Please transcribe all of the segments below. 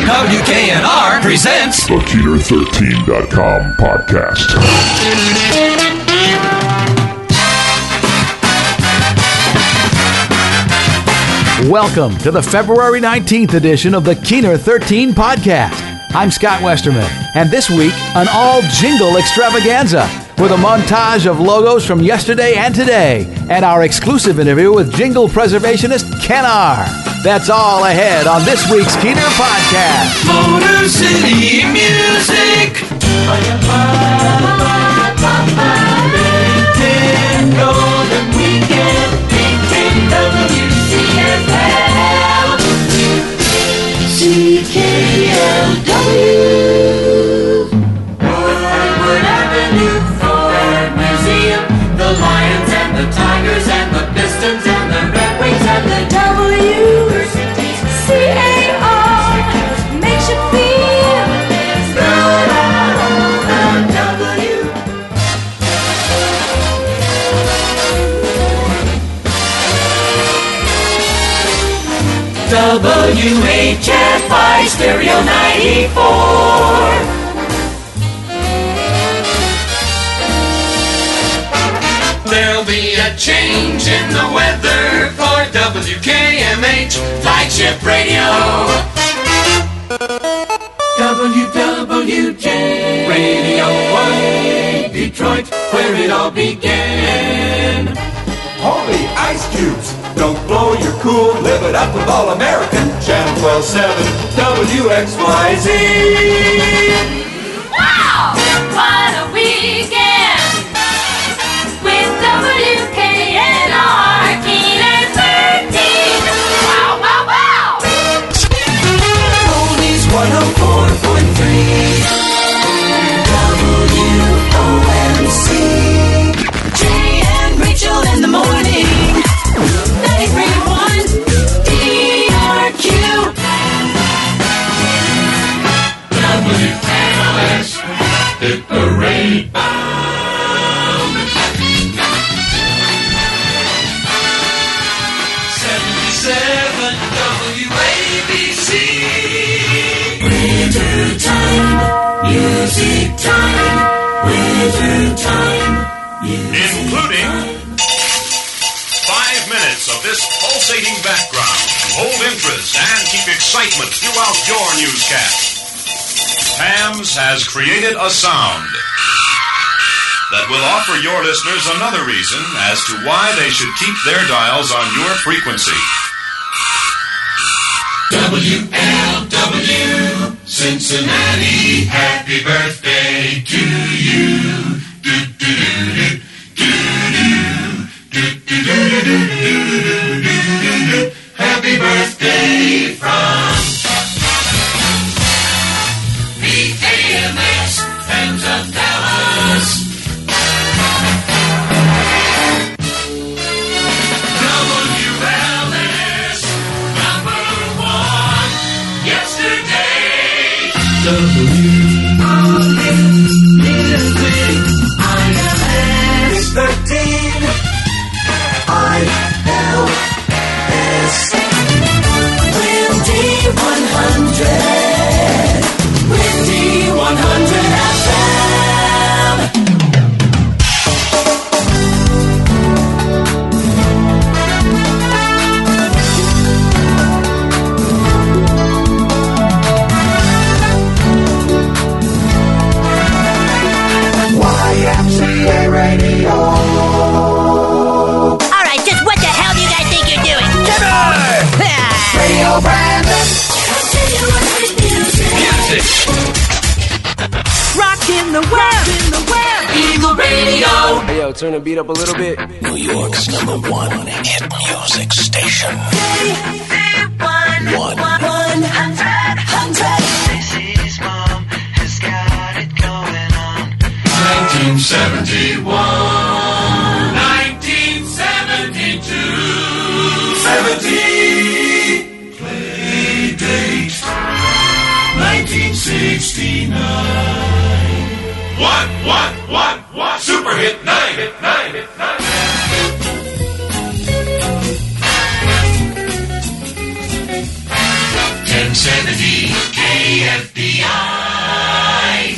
WKNR presents the Keener13.com podcast. Welcome to the February 19th edition of the Keener 13 podcast. I'm Scott Westerman, and this week, an all-jingle extravaganza with a montage of logos from yesterday and today, and our exclusive interview with jingle preservationist Ken R. That's all ahead on this week's Keener podcast. Motor City Music. Golden Weekend, WCFL, CKLW. Woodward Avenue Ford Museum, the lions and the tigers and the pistons and the red wings and the WCAR makes you feel good on the W. WHFI Stereo 94. There'll be a change in the weather for WKMH flagship radio. WWJ Radio 1 Detroit, where it all began. Holy ice cubes! Don't blow your cool, live it up with All American. Channel 12-7, WXYZ. Wow! What a weekend! With WKNR, Keener 13. Wow, wow, wow! Oldies 104.3 WOMC. Jay and Rachel in the morning. 93.1 DRQ. WKLS, hit the parade bound. 77 WABC. Winter time, music time. Winter time, including 5 minutes of this pulsating background to hold interest and keep excitement throughout your newscast. Hams has created a sound that will offer your listeners another reason as to why they should keep their dials on your frequency. WLW, Cincinnati, happy birthday to you. Happy birthday from VKMS, fans of Dallas. WLS, #1, yesterday. WLS 13. ILS Windy 100 Windy 100 FM. YMCA Radio. Radio Brandon. Music. Rockin' the web. Eagle Radio. Hey, yo, turn the beat up a little bit. New York's #1 hit music station. 100. Macy's mom has got it going on. 1971. 1972. 70. Play date. 1969. What? Super hit 9. 1070 KNRS. FBI.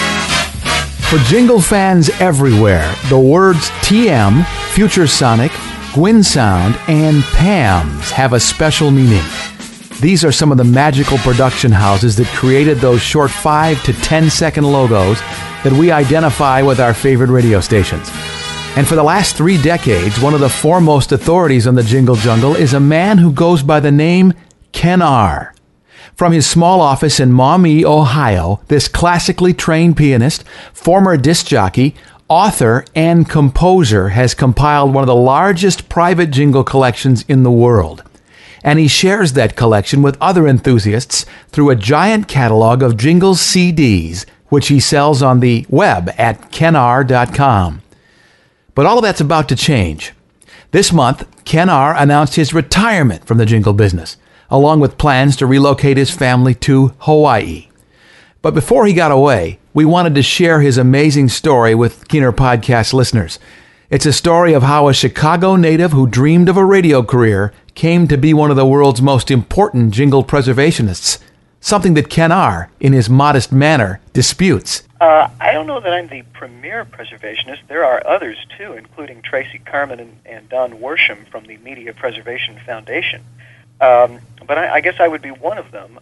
For jingle fans everywhere, the words TM, Futuresonic, Gwyn Sound, and PAMS have a special meaning. These are some of the magical production houses that created those short 5 to 10 second logos that we identify with our favorite radio stations. And for the last 3 decades, one of the foremost authorities on the jingle jungle is a man who goes by the name Ken R. From his small office in Maumee, Ohio, this classically trained pianist, former disc jockey, author, and composer has compiled one of the largest private jingle collections in the world. And he shares that collection with other enthusiasts through a giant catalog of jingles CDs, which he sells on the web at kenr.com. But all of that's about to change. This month, Ken R. announced his retirement from the jingle business, along with plans to relocate his family to Hawaii. But before he got away, we wanted to share his amazing story with Keener Podcast listeners. It's a story of how a Chicago native who dreamed of a radio career came to be one of the world's most important jingle preservationists, something that Ken R., in his modest manner, disputes. I don't know that I'm the premier preservationist. There are others, too, including Tracy Carmen and Don Worsham from the Media Preservation Foundation. But I guess I would be one of them.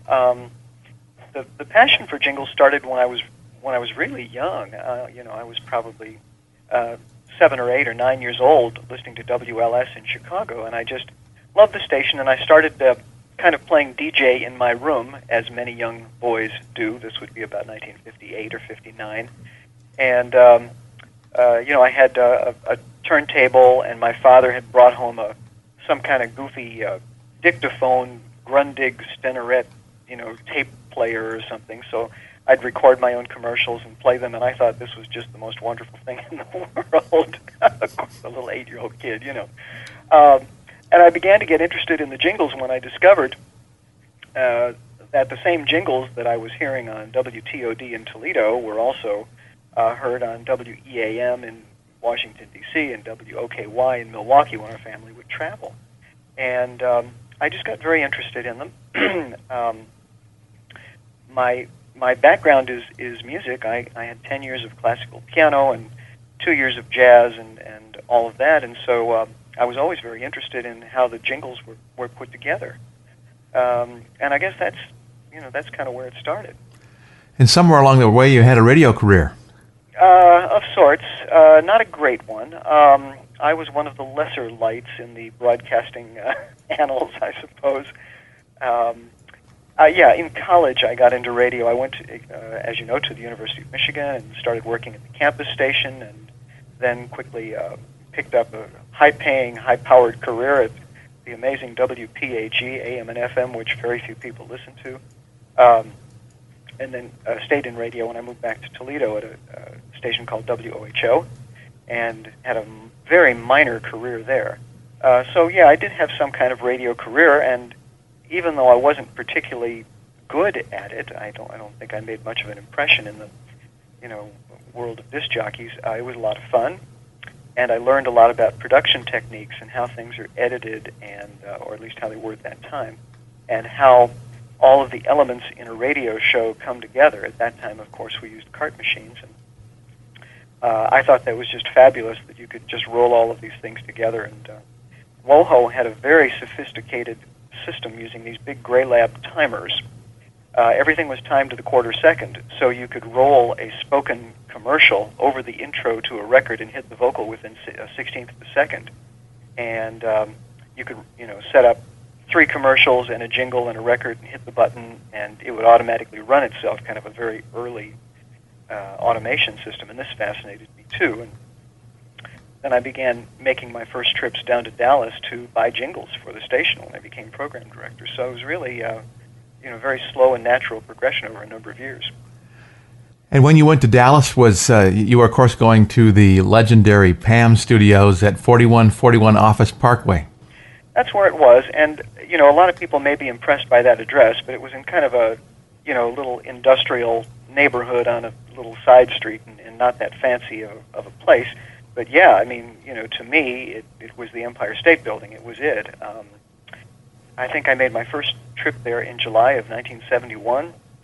The passion for jingles started when I was really young. I was probably 7 or 8 or 9 years old, listening to WLS in Chicago, and I just loved the station. And I started kind of playing DJ in my room, as many young boys do. This would be about 1958 or 59, and I had a turntable, and my father had brought home some kind of goofy dictaphone, Grundig Stenorette, tape player or something. So I'd record my own commercials and play them, and I thought this was just the most wonderful thing in the world. Of course, a little 8-year-old kid, And I began to get interested in the jingles when I discovered that the same jingles that I was hearing on WTOD in Toledo were also heard on WEAM in Washington, D.C., and WOKY in Milwaukee when our family would travel. And I just got very interested in them. My background is music. I had 10 years of classical piano and 2 years of jazz and all of that, and so I was always very interested in how the jingles were put together. And I guess that's kind of where it started. And somewhere along the way, you had a radio career. Of sorts. Not a great one. I was one of the lesser lights in the broadcasting annals, I suppose. In college, I got into radio. I went, as you know, to the University of Michigan and started working at the campus station, and then quickly picked up a high-paying, high-powered career at the amazing WPAG, AM and FM, which very few people listen to, and then stayed in radio when I moved back to Toledo at a station called WOHO, and had a very minor career there. I did have some kind of radio career, and even though I wasn't particularly good at it, I don't think I made much of an impression in the world of disc jockeys. It was a lot of fun. And I learned a lot about production techniques and how things are edited, and or at least how they were at that time, and how all of the elements in a radio show come together. At that time, of course, we used cart machines, and I thought that was just fabulous that you could just roll all of these things together. And WOHO had a very sophisticated system using these big Gray Lab timers. Everything was timed to the quarter second, so you could roll a spoken commercial over the intro to a record and hit the vocal within a 16th of a second. And you could, set up 3 commercials and a jingle and a record and hit the button, and it would automatically run itself, kind of a very early automation system, and this fascinated me too. And then I began making my first trips down to Dallas to buy jingles for the station when I became program director. So it was really very slow and natural progression over a number of years. And when you went to Dallas, you were, of course, going to the legendary PAM studios at 4141 Office Parkway. That's where it was, and a lot of people may be impressed by that address, but it was in kind of a little industrial neighborhood on a little side street, and not that fancy of a place. But yeah, I mean, to me, it was the Empire State Building. It was it. I think I made my first trip there in July of 1971,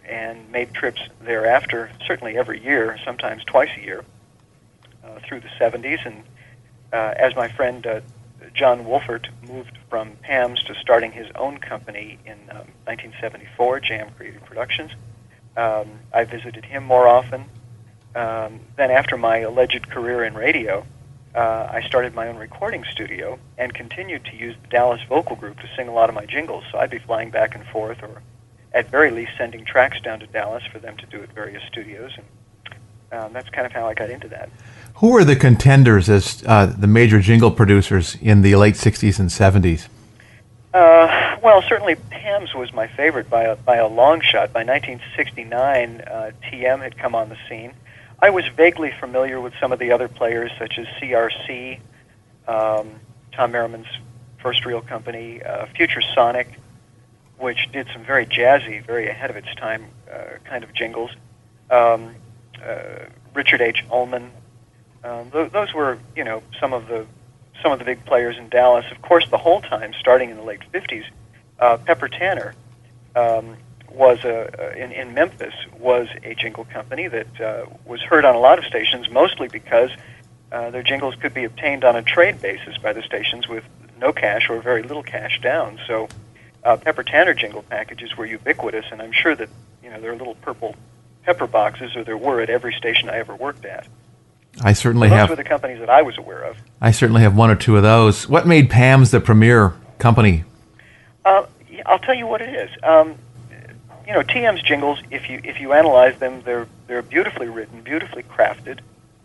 and made trips thereafter, certainly every year, sometimes twice a year, through the 70s. And as my friend John Wolfert moved from Pam's to starting his own company in 1974, Jam Creative Productions, I visited him more often. Then after my alleged career in radio, I started my own recording studio and continued to use the Dallas Vocal Group to sing a lot of my jingles. So I'd be flying back and forth, or at very least sending tracks down to Dallas for them to do at various studios. And that's kind of how I got into that. Who were the contenders as the major jingle producers in the late 60s and 70s? Well, certainly Pam's was my favorite by a long shot. By 1969, TM had come on the scene. I was vaguely familiar with some of the other players, such as CRC, Tom Merriman's first real company, Future Sonic, which did some very jazzy, very ahead of its time kind of jingles. Richard H. Ullman. Those were, some of the big players in Dallas. Of course, the whole time, starting in the late 50s, Pepper Tanner was in Memphis was a jingle company that was heard on a lot of stations, mostly because their jingles could be obtained on a trade basis by the stations with no cash or very little cash down. So Pepper Tanner jingle packages were ubiquitous, and I'm sure that there are little purple pepper boxes, or there were at every station I ever worked at. I certainly Those have. were the companies that I was aware of. I certainly have one or two of those. What made Pam's the premier company? I'll tell you what it is. TM's jingles, if you analyze them, they're beautifully written, beautifully crafted.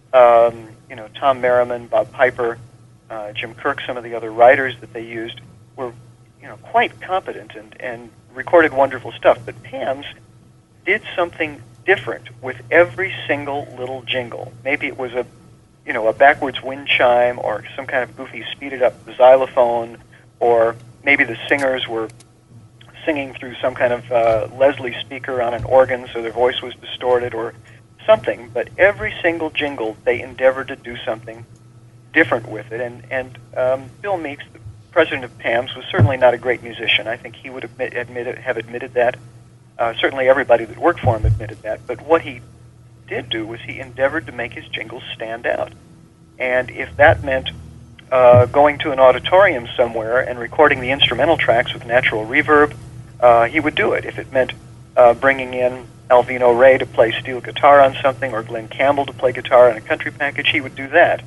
Tom Merriman, Bob Piper, Jim Kirk, some of the other writers that they used were quite competent and recorded wonderful stuff. But Pam's did something different with every single little jingle. Maybe it was a backwards wind chime, or some kind of goofy speeded up xylophone, or maybe the singers were singing through some kind of Leslie speaker on an organ, so their voice was distorted or something. But every single jingle, they endeavored to do something different with it. And Bill Meeks, the president of Pam's, was certainly not a great musician. I think he would have admitted that. Certainly everybody that worked for him admitted that. But what he did do was he endeavored to make his jingles stand out. And if that meant going to an auditorium somewhere and recording the instrumental tracks with natural reverb, he would do it. If it meant bringing in Alvino Ray to play steel guitar on something, or Glenn Campbell to play guitar on a country package, he would do that.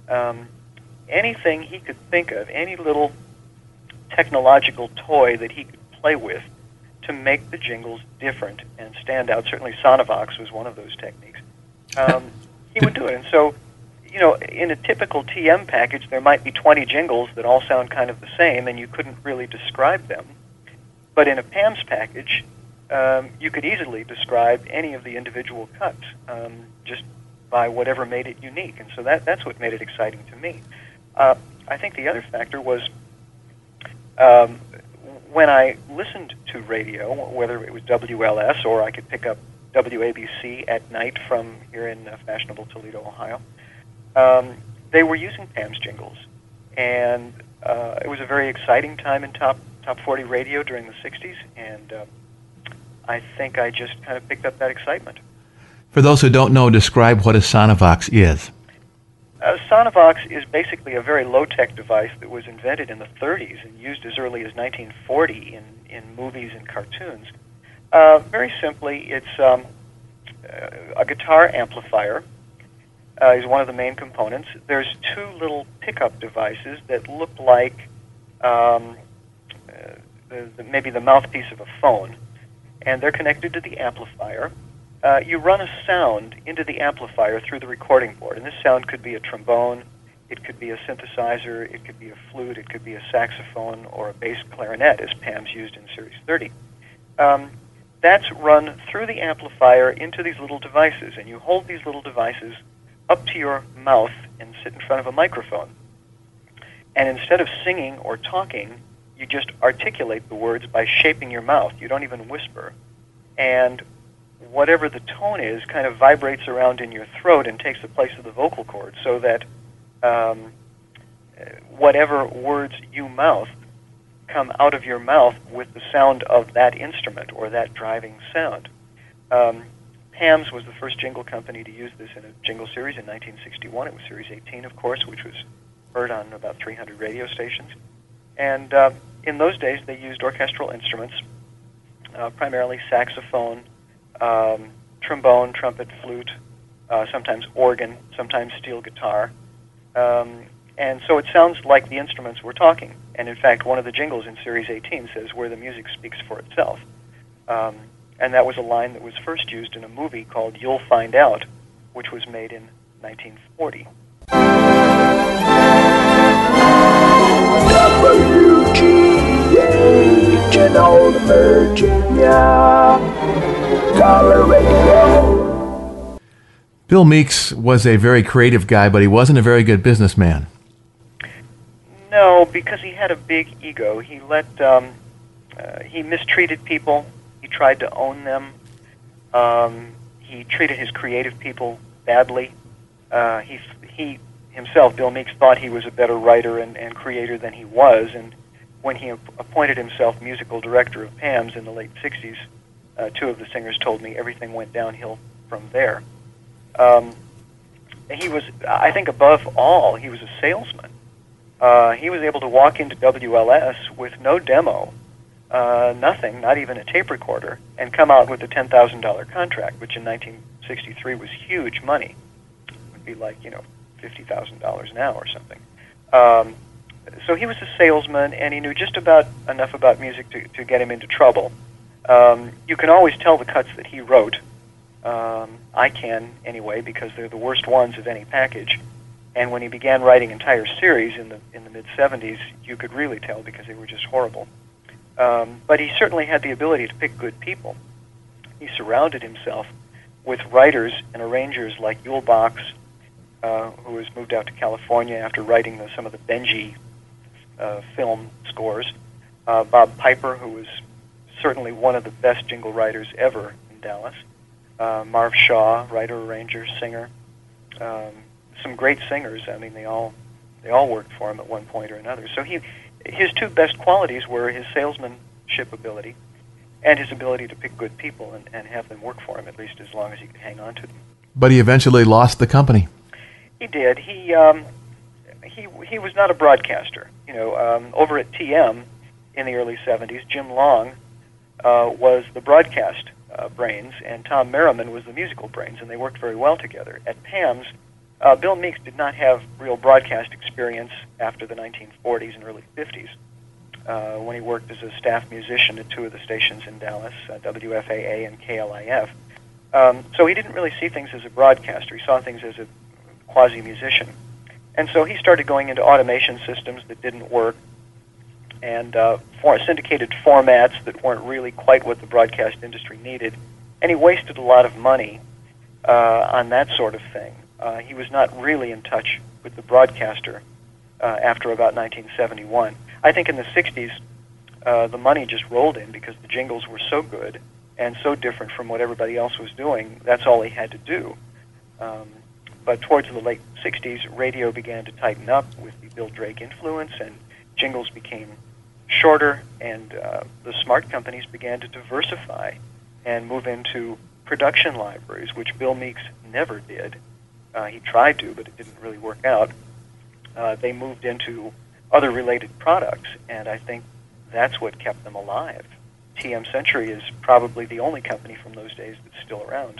Anything he could think of, any little technological toy that he could play with to make the jingles different and stand out. Certainly Sonovox was one of those techniques. He would do it. And so, in a typical TM package, there might be 20 jingles that all sound kind of the same, and you couldn't really describe them. But in a Pam's package, you could easily describe any of the individual cuts just by whatever made it unique. And so that's what made it exciting to me. I think the other factor was when I listened to radio, whether it was WLS or I could pick up WABC at night from here in fashionable Toledo, Ohio, they were using Pam's jingles. And it was a very exciting time in top 40 radio during the 60s, and I think I just kind of picked up that excitement. For those who don't know, describe what a Sonovox is. Sonovox is basically a very low-tech device that was invented in the 30s and used as early as 1940 in movies and cartoons. Very simply, it's a guitar amplifier is one of the main components. There's two little pickup devices that look like maybe the mouthpiece of a phone, and they're connected to the amplifier. You run a sound into the amplifier through the recording board, and this sound could be a trombone, it could be a synthesizer, it could be a flute, it could be a saxophone, or a bass clarinet, as Pam's used in Series 30. That's run through the amplifier into these little devices, and you hold these little devices up to your mouth and sit in front of a microphone. And instead of singing or talking, you just articulate the words by shaping your mouth. You don't even whisper. And whatever the tone is kind of vibrates around in your throat and takes the place of the vocal cord, so that whatever words you mouth come out of your mouth with the sound of that instrument or that driving sound. Pam's was the first jingle company to use this in a jingle series in 1961. It was Series 18, of course, which was heard on about 300 radio stations. And in those days, they used orchestral instruments, primarily saxophone, trombone, trumpet, flute, sometimes organ, sometimes steel guitar. And so it sounds like the instruments were talking. And in fact, one of the jingles in Series 18 says, "Where the music speaks for itself." And that was a line that was first used in a movie called You'll Find Out, which was made in 1940. WGH in Old Virginia, Color Radio. Bill Meeks was a very creative guy, but he wasn't a very good businessman. No, because he had a big ego. He he mistreated people. He tried to own them. He treated his creative people badly. He himself, Bill Meeks, thought he was a better writer and creator than he was. And when he appointed himself musical director of Pam's in the late 60s, two of the singers told me everything went downhill from there. He was, I think, above all, he was a salesman. He was able to walk into WLS with no demo, nothing, not even a tape recorder, and come out with a $10,000 contract, which in 1963 was huge money. It would be like, $50,000 now or something. So he was a salesman, and he knew just about enough about music to get him into trouble. You can always tell the cuts that he wrote. I can, anyway, because they're the worst ones of any package. And when he began writing entire series in the mid-'70s, you could really tell because they were just horrible. But he certainly had the ability to pick good people. He surrounded himself with writers and arrangers like Yul Box, who has moved out to California after writing some of the Benji film scores, Bob Piper, who was certainly one of the best jingle writers ever in Dallas, Marv Shaw, writer, arranger, singer, some great singers. I mean, they all worked for him at one point or another. So his two best qualities were his salesmanship ability and his ability to pick good people and have them work for him, at least as long as he could hang on to them. But he eventually lost the company. He did. He was not a broadcaster. Over at TM in the early 70s, Jim Long was the broadcast brains, and Tom Merriman was the musical brains, and they worked very well together. At Pam's, Bill Meeks did not have real broadcast experience after the 1940s and early 50s, when he worked as a staff musician at two of the stations in Dallas, WFAA and KLIF. So he didn't really see things as a broadcaster. He saw things as a quasi-musician. And so he started going into automation systems that didn't work, and syndicated formats that weren't really quite what the broadcast industry needed. And he wasted a lot of money on that sort of thing. He was not really in touch with the broadcaster after about 1971. I think in the 60s, the money just rolled in because the jingles were so good and so different from what everybody else was doing. That's all he had to do. But towards the late 60s, radio began to tighten up with the Bill Drake influence, and jingles became shorter, and the smart companies began to diversify and move into production libraries, which Bill Meeks never did. He tried to, but it didn't really work out. They moved into other related products, and I think that's what kept them alive. TM Century is probably the only company from those days that's still around.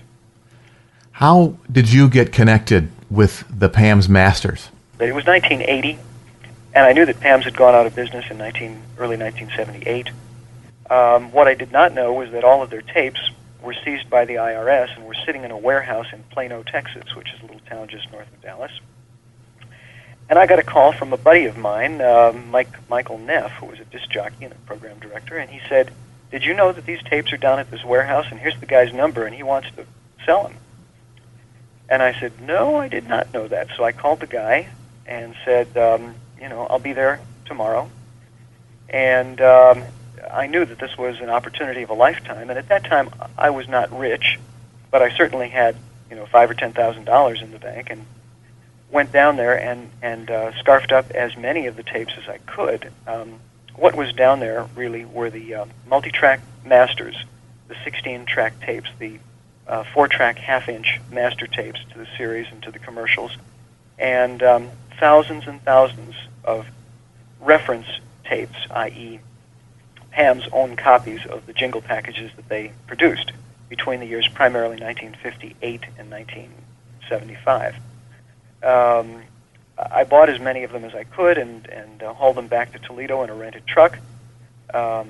How did you get connected with the Pam's Masters? It was 1980, and I knew that Pam's had gone out of business in early 1978. What I did not know was that all of their tapes were seized by the IRS and were sitting in a warehouse in Plano, Texas, which is a little town just north of Dallas. And I got a call from a buddy of mine, Michael Neff, who was a disc jockey and a program director, and he said, "Did you know that these tapes are down at this warehouse, and here's the guy's number, and he wants to sell them?" And I said, "No, I did not know that." So I called the guy and said, I'll be there tomorrow. And I knew that this was an opportunity of a lifetime. And at that time, I was not rich, but I certainly had, $5,000 or $10,000 in the bank, and went down there and scarfed up as many of the tapes as I could. What was down there really were the multi-track masters, the 16-track tapes, the 4-track half-inch master tapes to the series and to the commercials, and thousands and thousands of reference tapes, i.e. Pam's own copies of the jingle packages that they produced between the years primarily 1958 and 1975. I bought as many of them as I could and hauled them back to Toledo in a rented truck. The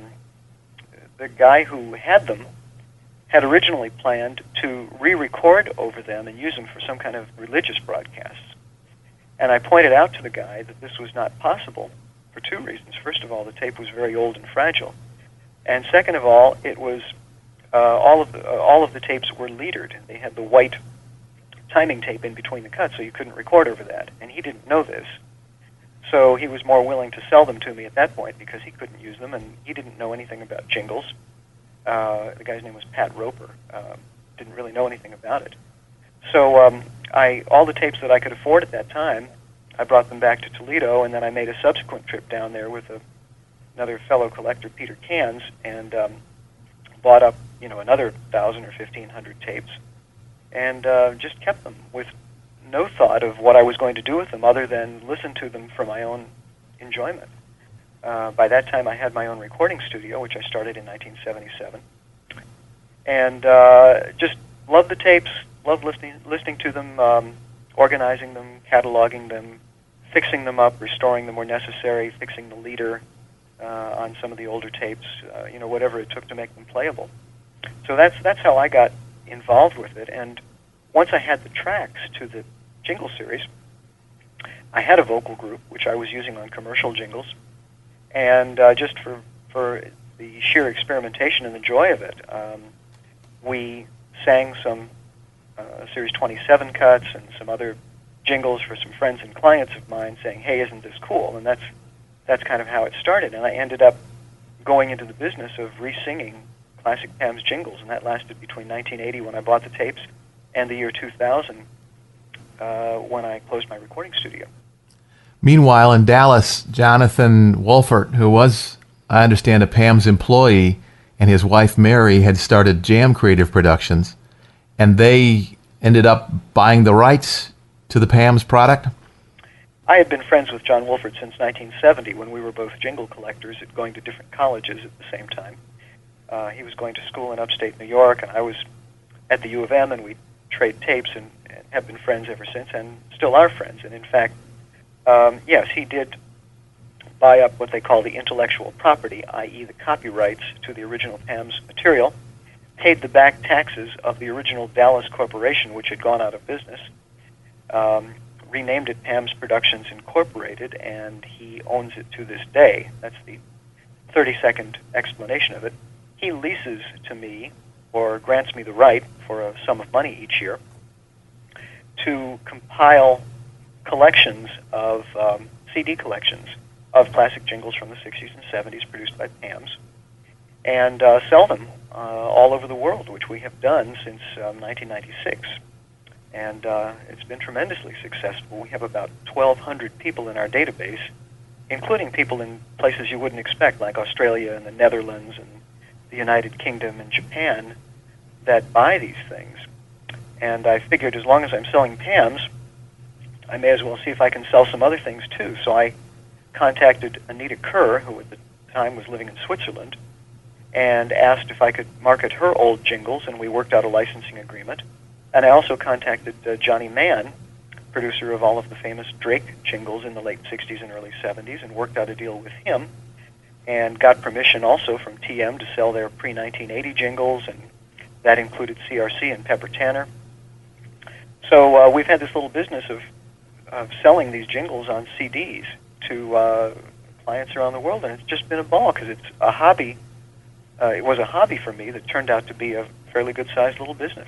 guy who had them had originally planned to re-record over them and use them for some kind of religious broadcasts. And I pointed out to the guy that this was not possible for two reasons. First of all, the tape was very old and fragile. And second of all, it was all of the tapes were leadered. They had the white timing tape in between the cuts, so you couldn't record over that. And he didn't know this. So he was more willing to sell them to me at that point because he couldn't use them, and he didn't know anything about jingles. The guy's name was Pat Roper. Didn't really know anything about it. So all the tapes that I could afford at that time, I brought them back to Toledo, and then I made a subsequent trip down there with another fellow collector, Peter Cans, and bought up another 1,000 or 1,500 tapes, and just kept them with no thought of what I was going to do with them other than listen to them for my own enjoyment. By that time, I had my own recording studio, which I started in 1977, and just loved the tapes, loved listening to them, organizing them, cataloging them, fixing them up, restoring them where necessary, fixing the leader on some of the older tapes, whatever it took to make them playable. So that's how I got involved with it. And once I had the tracks to the jingle series, I had a vocal group, which I was using on commercial jingles. And just for the sheer experimentation and the joy of it, we sang some Series 27 cuts and some other jingles for some friends and clients of mine saying, hey, isn't this cool? And that's kind of how it started. And I ended up going into the business of re-singing classic Pam's jingles, and that lasted between 1980, when I bought the tapes, and the year 2000, when I closed my recording studio. Meanwhile, in Dallas, Jonathan Wolfert, who was, I understand, a Pam's employee, and his wife Mary had started Jam Creative Productions, and they ended up buying the rights to the Pam's product? I had been friends with John Wolfert since 1970, when we were both jingle collectors at going to different colleges at the same time. He was going to school in upstate New York, and I was at the U of M, and we trade tapes and have been friends ever since, and still are friends. And in fact, yes, he did buy up what they call the intellectual property, i.e. the copyrights to the original Pam's material, paid the back taxes of the original Dallas Corporation, which had gone out of business, renamed it Pam's Productions Incorporated, and he owns it to this day. That's the 30-second explanation of it. He leases to me, or grants me the right for a sum of money each year, to compile collections of CD collections of classic jingles from the 60s and 70s produced by Pam's, and sell them all over the world, which we have done since 1996. And it's been tremendously successful. We have about 1,200 people in our database, including people in places you wouldn't expect, like Australia and the Netherlands and the United Kingdom and Japan, that buy these things. And I figured as long as I'm selling Pam's, I may as well see if I can sell some other things too. So I contacted Anita Kerr, who at the time was living in Switzerland, and asked if I could market her old jingles, and we worked out a licensing agreement. And I also contacted Johnny Mann, producer of all of the famous Drake jingles in the late 60s and early 70s, and worked out a deal with him, and got permission also from TM to sell their pre-1980 jingles, and that included CRC and Pepper Tanner. So we've had this little business of selling these jingles on CDs to clients around the world, and it's just been a ball because it's a hobby. It was a hobby for me that turned out to be a fairly good-sized little business.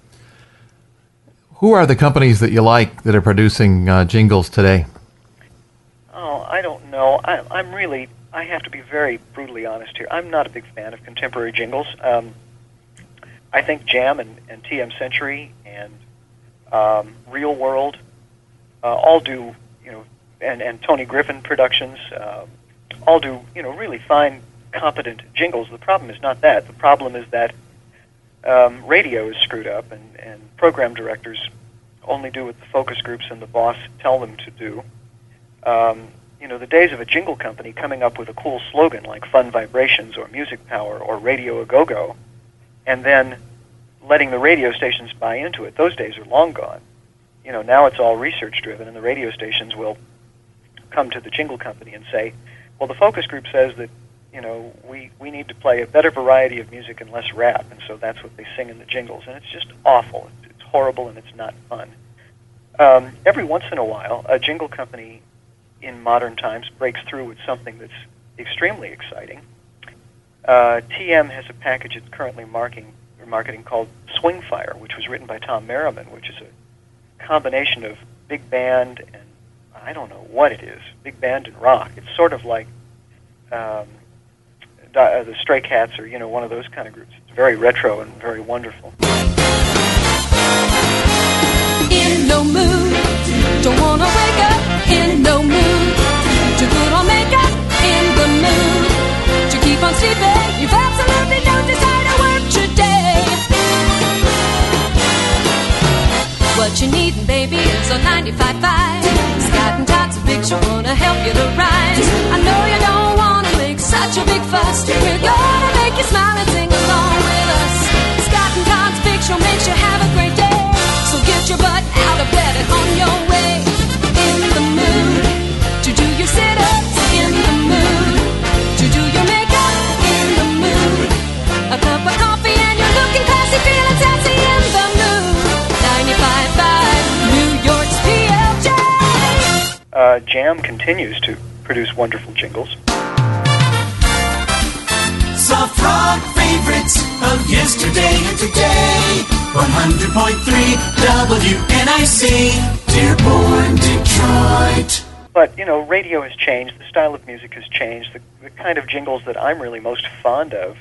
Who are the companies that you like that are producing jingles today? Oh, I don't know. I have to be very brutally honest here. I'm not a big fan of contemporary jingles. I think Jam and TM Century and Real World all do, and Tony Griffin Productions all do, really fine, competent jingles. The problem is not that. The problem is that radio is screwed up, and program directors only do what the focus groups and the boss tell them to do. The days of a jingle company coming up with a cool slogan like Fun Vibrations or Music Power or Radio A Go-Go, and then letting the radio stations buy into it, those days are long gone. Now it's all research-driven, and the radio stations will come to the jingle company and say, well, the focus group says that, we need to play a better variety of music and less rap, and so that's what they sing in the jingles, and it's just awful. It's horrible, and it's not fun. Every once in a while, a jingle company in modern times breaks through with something that's extremely exciting. TM has a package it's currently marketing called Swing Fire, which was written by Tom Merriman, which is a combination of big band and I don't know what it is, big band and rock. It's sort of like the Stray Cats or one of those kind of groups. It's very retro and very wonderful. In no mood, don't wanna wake up. In no mood, to put on makeup. In the mood, to keep on sleeping. You've absolutely no desire to work today. What you needin', baby, is a 95.5. Scott and Todd's a Big Show, gonna help you to rise. I know you don't wanna make such a big fuss. We're gonna make you smile and sing along with us. Scott and Todd's Big Show makes you have a great day. So get your butt out of bed and on your way. In the mood to do your sit-ups. In the mood to do your makeup. In the mood, a cup of coffee and you're looking classy, feeling sassy. In the mood, 95.5 New York's PLJ. Jam continues to produce wonderful jingles. Soft rock favorites of yesterday and today. 100.3 WNIC, Dearborn, Detroit. But, radio has changed. The style of music has changed. The kind of jingles that I'm really most fond of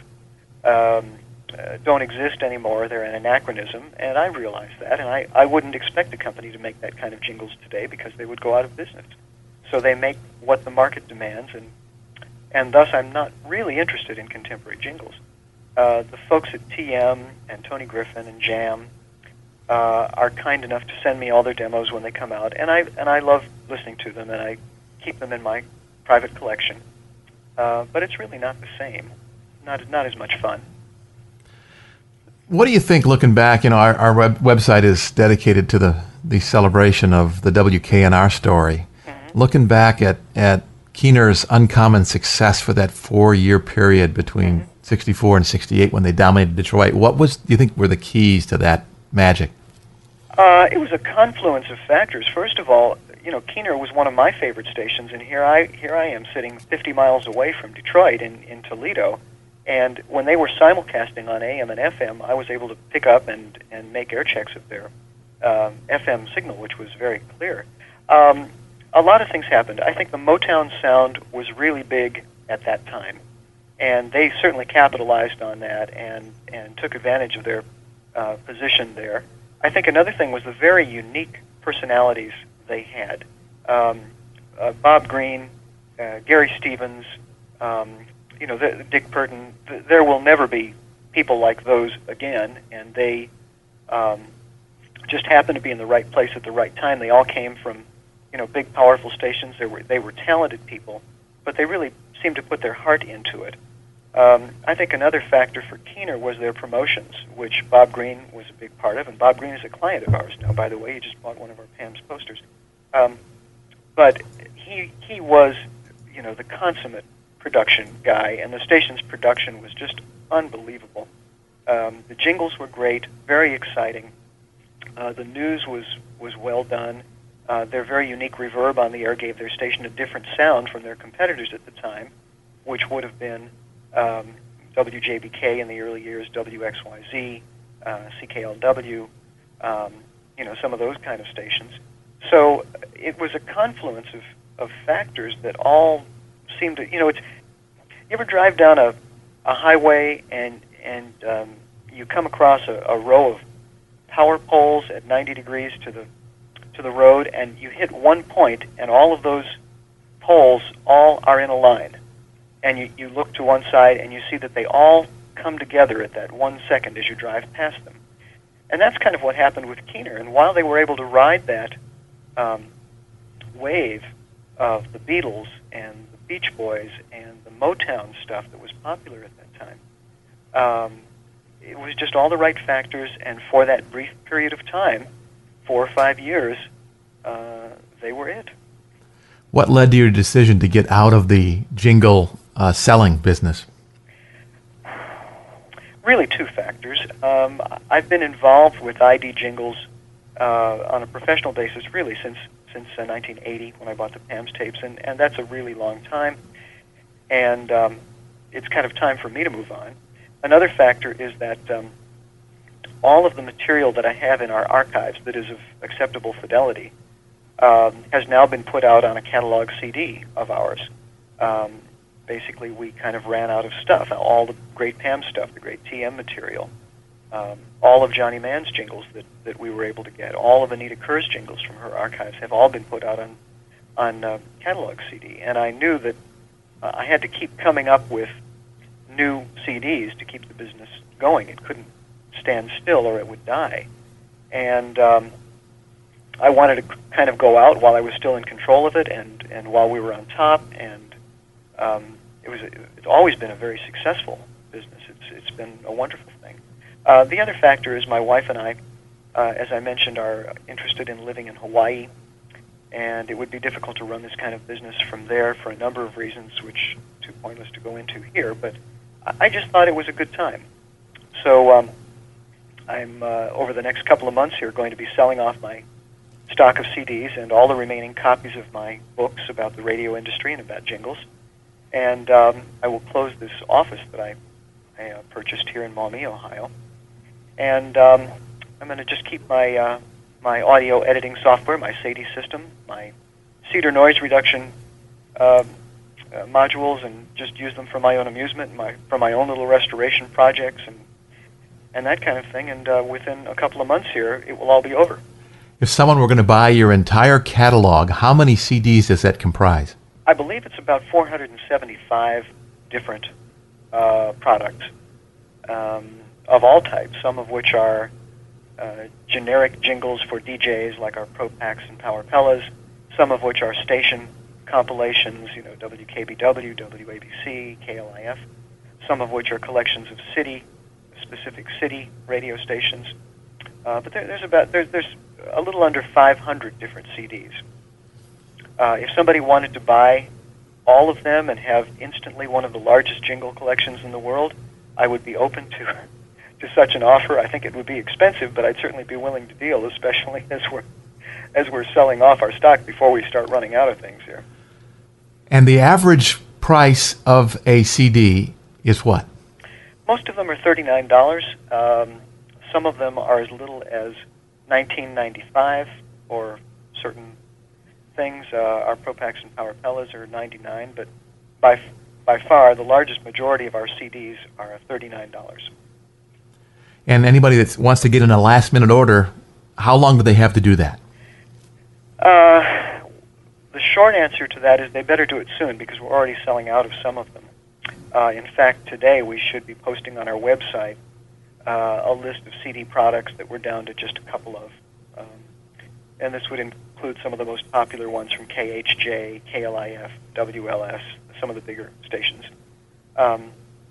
don't exist anymore. They're an anachronism, and I realize that. And I wouldn't expect a company to make that kind of jingles today because they would go out of business. So they make what the market demands, and thus I'm not really interested in contemporary jingles. The folks at TM and Tony Griffin and Jam are kind enough to send me all their demos when they come out, and I love listening to them, and I keep them in my private collection. But it's really not the same, not as much fun. What do you think, looking back? Our website is dedicated to the celebration of the WKNR story. Mm-hmm. Looking back at Keener's uncommon success for that 4-year period between 64 and 68 when they dominated Detroit, what do you think were the keys to that magic? It was a confluence of factors. First of all, Keener was one of my favorite stations, and here I am sitting 50 miles away from Detroit in Toledo, and when they were simulcasting on AM and FM, I was able to pick up and make air checks of their FM signal, which was very clear. A lot of things happened. I think the Motown sound was really big at that time, and they certainly capitalized on that and took advantage of their position there. I think another thing was the very unique personalities they had. Bob Green, Gary Stevens, Dick Burton. There will never be people like those again, and they just happened to be in the right place at the right time. They all came from big, powerful stations. They were talented people, but they really seemed to put their heart into it. I think another factor for Keener was their promotions, which Bob Green was a big part of, and Bob Green is a client of ours now, by the way. He just bought one of our Pam's posters. But he was, the consummate production guy, and the station's production was just unbelievable. The jingles were great, very exciting. The news was well done. Their very unique reverb on the air gave their station a different sound from their competitors at the time, which would have been WJBK in the early years, WXYZ, CKLW, some of those kind of stations. So it was a confluence of factors that all seemed to, you ever drive down a highway and you come across a row of power poles at 90 degrees to the road, and you hit one point, and all of those poles all are in a line. And you look to one side, and you see that they all come together at that 1 second as you drive past them. And that's kind of what happened with Keener. And while they were able to ride that wave of the Beatles and the Beach Boys and the Motown stuff that was popular at that time, it was just all the right factors, and for that brief period of time, 4 or 5 years, they were it. What led to your decision to get out of the jingle selling business? Really 2 factors. I've been involved with ID jingles on a professional basis really since 1980 when I bought the Pam's tapes, and that's a really long time, and it's kind of time for me to move on. Another factor is that all of the material that I have in our archives that is of acceptable fidelity has now been put out on a catalog CD of ours. Basically, we kind of ran out of stuff, all the great Pam stuff, the great TM material, all of Johnny Mann's jingles that we were able to get, all of Anita Kerr's jingles from her archives have all been put out on catalog CD. And I knew that I had to keep coming up with new CDs to keep the business going. It couldn't stand still or it would die. And I wanted to kind of go out while I was still in control of it and while we were on top, and it's always been a very successful business. It's been a wonderful thing. The other factor is my wife and I, as I mentioned, are interested in living in Hawaii, and it would be difficult to run this kind of business from there for a number of reasons, which too pointless to go into here, but I just thought it was a good time. So I'm, over the next couple of months here, going to be selling off my stock of CDs and all the remaining copies of my books about the radio industry and about jingles. And I will close this office that I purchased here in Maumee, Ohio. And I'm going to just keep my my audio editing software, my SADI system, my Cedar noise reduction modules, and just use them for my own amusement, for my own little restoration projects, and that kind of thing. And within a couple of months here, it will all be over. If someone were going to buy your entire catalog, how many CDs does that comprise? I believe it's about 475 different products of all types, some of which are generic jingles for DJs like our Pro Packs and Power Pellas, some of which are station compilations, WKBW, WABC, KLIF, some of which are collections of specific city radio stations. But there's a little under 500 different CDs. If somebody wanted to buy all of them and have instantly one of the largest jingle collections in the world, I would be open to such an offer. I think it would be expensive, but I'd certainly be willing to deal, especially as we're selling off our stock before we start running out of things here. And the average price of a CD is what? Most of them are $39. Some of them are as little as $19.95, or certain things. Our Pro Packs and Power Pellas are $99, but by far the largest majority of our CDs are $39. And anybody that wants to get in a last-minute order, how long do they have to do that? The short answer to that is they better do it soon, because we're already selling out of some of them. In fact, today we should be posting on our website a list of CD products that we're down to just a couple of. And this would include some of the most popular ones from KHJ, KLIF, WLS, some of the bigger stations. But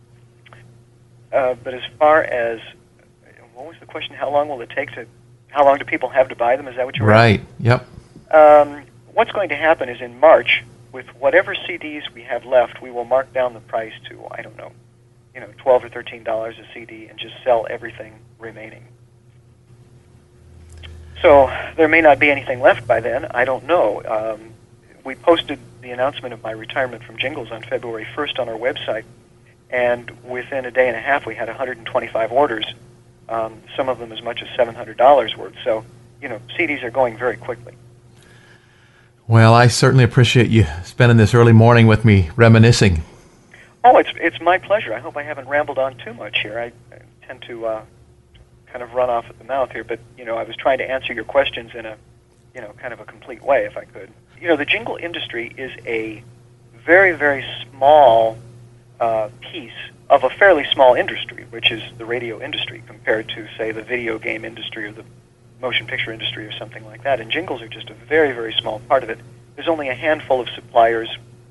as far as, what was the question? How long do people have to buy them? Is that what you were asking? Right, yep. What's going to happen is in March, with whatever CDs we have left, we will mark down the price to, I don't know, $12 or $13 a CD, and just sell everything remaining. So there may not be anything left by then. I don't know. We posted the announcement of my retirement from jingles on February 1st on our website, and within a day and a half we had 125 orders, some of them as much as $700 worth. So, CDs are going very quickly. Well, I certainly appreciate you spending this early morning with me reminiscing. Oh, it's my pleasure. I hope I haven't rambled on too much here. I tend to kind of run off at the mouth here, but I was trying to answer your questions in a kind of a complete way, if I could. The jingle industry is a very, very small piece of a fairly small industry, which is the radio industry, compared to, say, the video game industry or the motion picture industry or something like that. And jingles are just a very, very small part of it. There's only a handful of suppliers,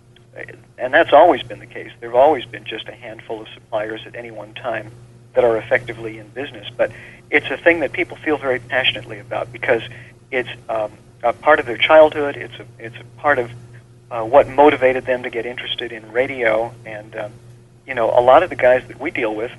and that's always been the case. There have always been just a handful of suppliers at any one time that are effectively in business. But it's a thing that people feel very passionately about because it's a part of their childhood. It's a part of what motivated them to get interested in radio. And a lot of the guys that we deal with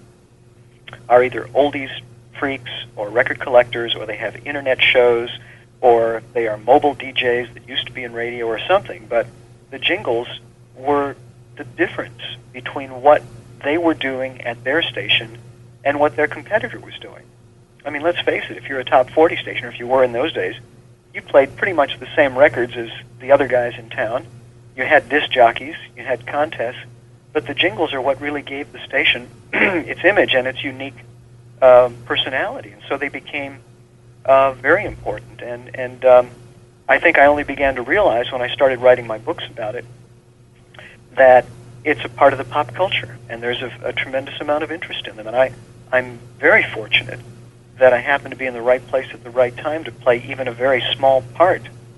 are either oldies freaks or record collectors, or they have internet shows, or they are mobile DJs that used to be in radio or something. But the jingles were the difference between what they were doing at their station and what their competitor was doing. I mean, let's face it, if you're a top 40 station, or if you were in those days, you played pretty much the same records as the other guys in town. You had disc jockeys, you had contests, but the jingles are what really gave the station its image and its unique personality. And so they became very important. And I think I only began to realize when I started writing my books about it that it's a part of the pop culture, and there's a tremendous amount of interest in them. And I'm very fortunate that I happen to be in the right place at the right time to play even a very small part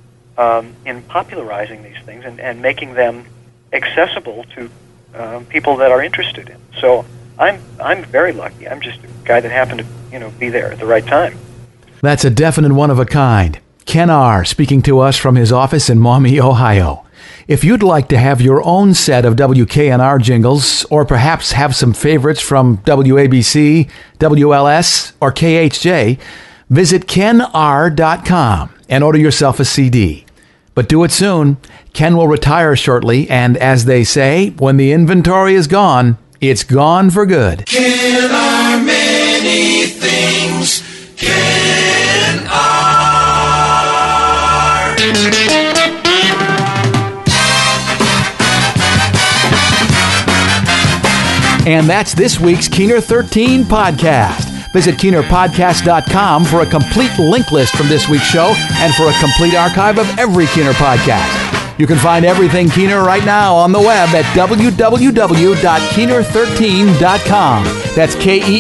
in popularizing these things and making them accessible to people that are interested in. So I'm very lucky. I'm just a guy that happened to be there at the right time. That's a definite one of a kind. Ken R. speaking to us from his office in Maumee, Ohio. If you'd like to have your own set of WKNR jingles, or perhaps have some favorites from WABC, WLS, or KHJ, visit kenr.com and order yourself a CD. But do it soon. Ken will retire shortly, and as they say, when the inventory is gone, it's gone for good. Ken are many things. Ken are. And that's this week's Keener 13 podcast. Visit KeenerPodcast.com for a complete link list from this week's show and for a complete archive of every Keener podcast. You can find everything Keener right now on the web at www.keener13.com. That's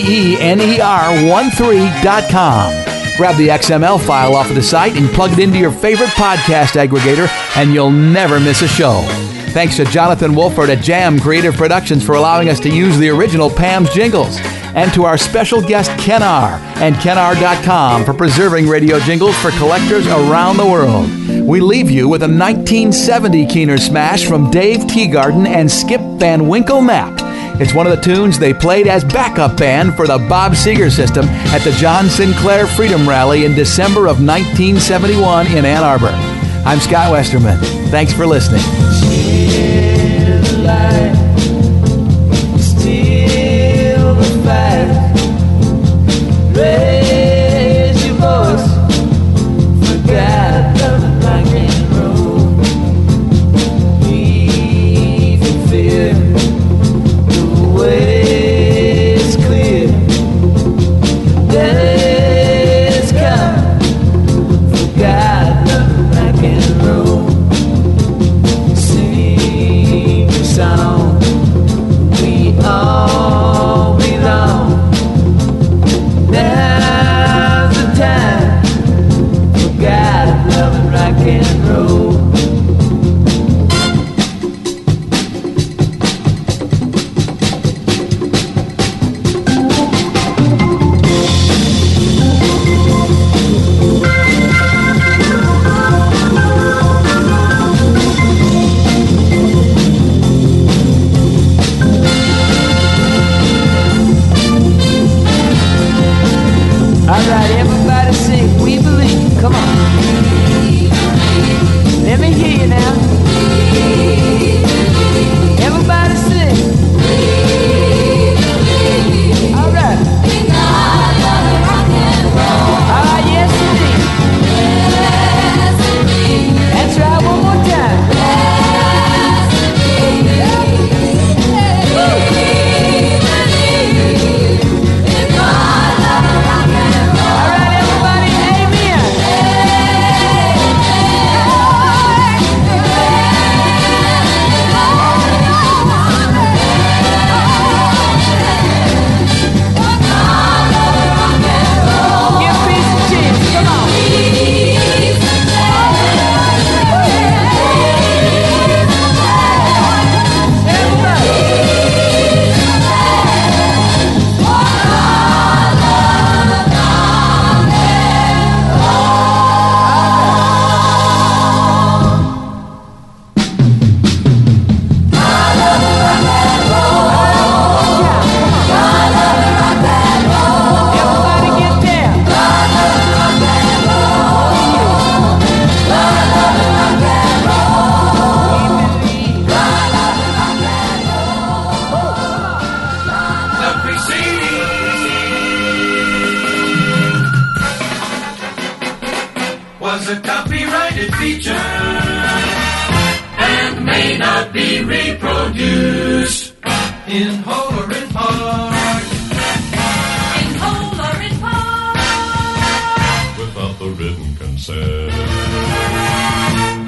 KEENER13.com. Grab the XML file off of the site and plug it into your favorite podcast aggregator, and you'll never miss a show. Thanks to Jonathan Wolford at Jam Creative Productions for allowing us to use the original Pam's jingles. And to our special guest Ken R. and KenR.com for preserving radio jingles for collectors around the world. We leave you with a 1970 Keener smash from Dave Teagarden and Skip Van Winkle Knapp. It's one of the tunes they played as backup band for the Bob Seger System at the John Sinclair Freedom Rally in December of 1971 in Ann Arbor. I'm Scott Westerman. Thanks for listening. Raise your voice, forget the rock and roll. Even fear, the way is clear. Days come, forget the rock and roll. Sing your song, we all belong. was a copyrighted feature and may not be reproduced in whole or in part. In whole or in part. Without the written consent.